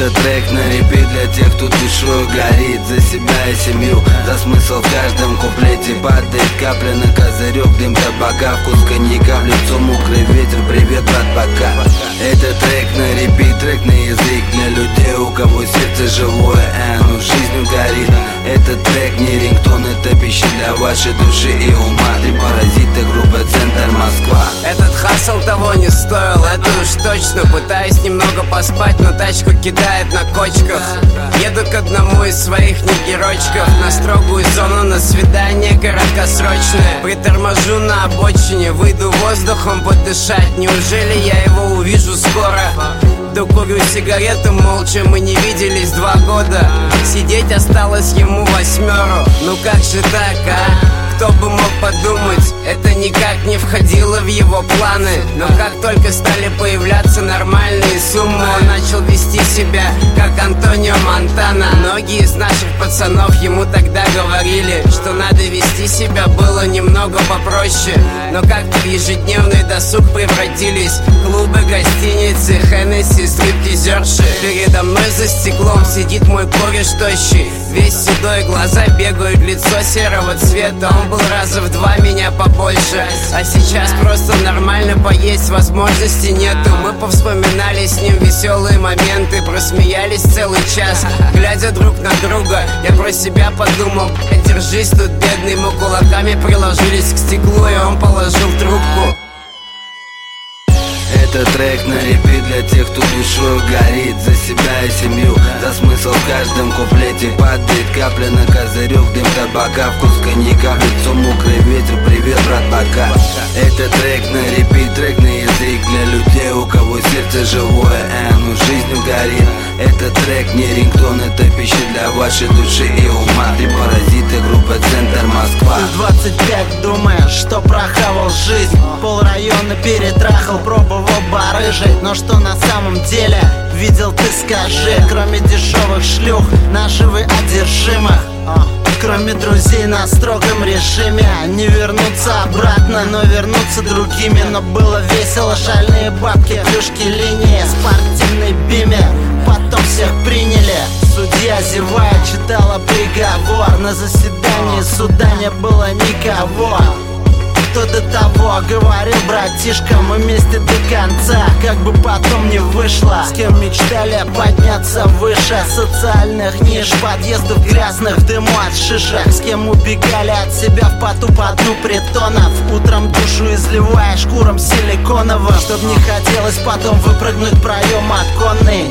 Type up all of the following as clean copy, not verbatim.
Это трек на репит для тех, кто душой горит за себя и семью, за смысл в каждом куплете. Падает капля на козырек, дым табака, вкус коньяка, в лицо мокрый ветер, привет, брат, пока. Это трек на репит, трек на язык для людей, у кого сердце живое, но жизнью горит. Этот трек не рингтон, это пища для вашей души и ума. Три паразита, группа Центр, Москва. Этот хасл того не стоил, это уж точно. Пытаюсь немного поспать, но тачку кидает на кочках. Еду к одному из своих негерочков на строгую зону, на свидание короткосрочное. Приторможу на обочине, выйду воздухом подышать. Неужели я его увижу скоро? Докурю сигарету молча, мы не виделись 2 года. Сидеть осталось ему 8. Ну как же так, а? Кто бы мог подумать, это никак не входило в его планы. Но как только стали появляться нормальные суммы, он начал вести себя как Антонио Монтана. Многие из наших пацанов ему тогда говорили, что надо вести себя было немного попроще. Но как-то в ежедневный досуг превратились клубы, гостиницы, Хеннесси, стриптизерши. Передо мной за стеклом сидит мой кореш тощий, весь седой, глаза бегают, лицо серого цвета. Он был раза в 2 меня побольше, а сейчас просто нормально поесть возможности нету. Мы повспоминали с ним веселые моменты, просмеялись целый час, глядя друг на друга. Я про себя подумал, держись тут, бедный. Мы кулаками приложились к стеклу, и он положил трубку. Это трек на репит для тех, кто душой горит за себя и семью, за смысл в каждом куплете. Падает капля на козырек, дым табака, вкус коньяка, в лицо мокрый ветер, привет, брат, пока. Это трек на репит, трек на язык для людей, у кого сердце живое, но жизнью горит. Этот трек не рингтон, это пища для вашей души и ума. Три паразита, группа Центр, Москва. 25 думаешь, что прохавал жизнь, пол района перетрахал, пробовал барыжить. Но что на самом деле видел, ты скажи? Кроме дешевых шлюх, наживы одержимых, кроме друзей на строгом режиме. Не вернуться обратно, но вернуться другими. Но было весело, шальные бабки, плюшки, линии, спортивной биме. Потом всех приняли. Судья, зевая, читала приговор. На заседании суда не было никого. Кто до того говорил, братишка, мы вместе до конца. Как бы потом не вышло, с кем мечтали подняться выше социальных ниш, подъездов грязных, в дыму от шишек. С кем убегали от себя в поту по дну притонов, утром душу изливая шкуром силиконовым, чтоб не хотелось потом выпрыгнуть в проем оконный.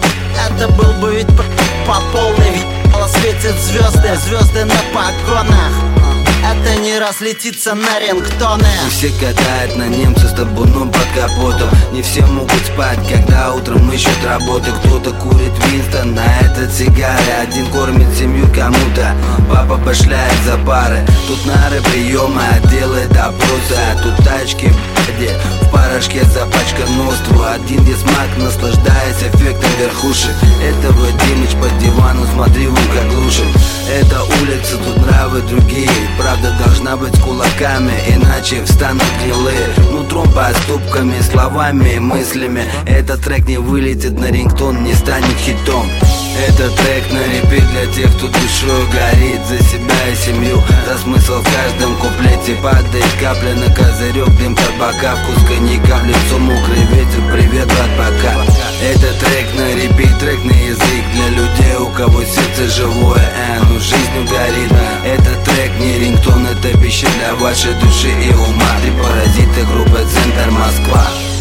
Это был бы ведь по полной. Светят звезды, звезды на погонах. Это не разлетится на рингтоны. Не все катают на немца с табуном под капотом. Не все могут спать, когда утром ищут работы. Кто-то курит Винстон, а это сигары. Один кормит семью кому-то, папа башляет за пары. Тут нары приема, делает опросы. А тут тачки, где в порошке запачканностью. Один дисмак, наслаждаясь эффектом верхушек. Этого Димыч под диваном, смотри, вон как глушит. Это улица, тут нравы другие. Правда должна быть кулаками, иначе встанут гнилые. Нутром, поступками, словами и мыслями. Этот трек не вылетит на рингтон, не станет хитом. Это трек на репит для тех, кто душой горит за себя и семью, за смысл в каждом куплете. Падает капля на козырек, дым табака, вкус коньяка, в лицо мокрый ветер, привет, брат, пока. Это трек на репит, трек на язык для людей, у кого сердце живое, но жизнью горит. Этот трек не рингтон, это пища для вашей души и ума. Три паразита, группа Центр, Москва.